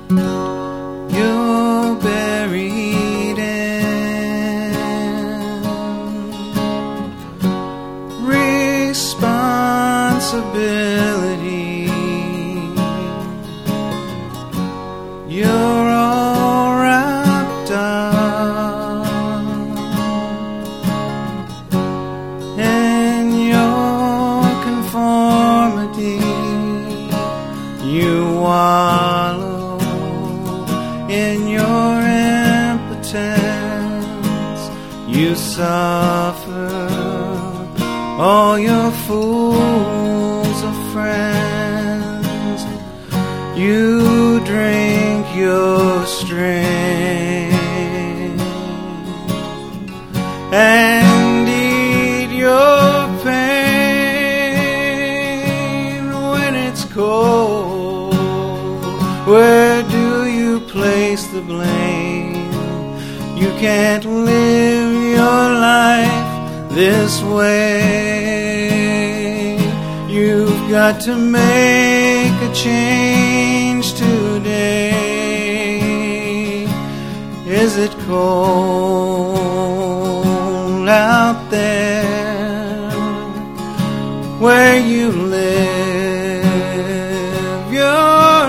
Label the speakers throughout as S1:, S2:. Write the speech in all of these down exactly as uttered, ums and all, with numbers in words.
S1: you're buried in. Responsibility, you're all wrapped up in your conformity. You wallow in your impotence. You suffer all your fools of friends. You drink your strength and eat your pain when it's cold. Where do you place the blame? You can't live your life this way. You've got to make a change today. Is it cold out there where you live your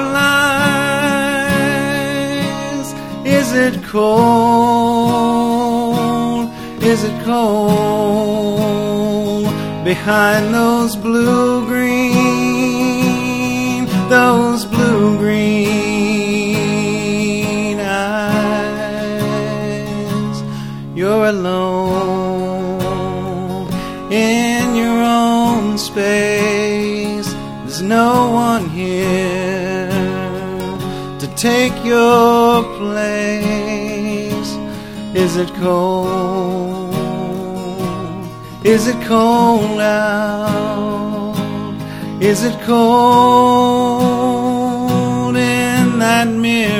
S1: lives? Is it cold? Is it cold behind those blue-green, those blue-green eyes? You're alone in your own space. There's no one here to take your place. Is it cold? Is it cold out? Is it cold in that mirror?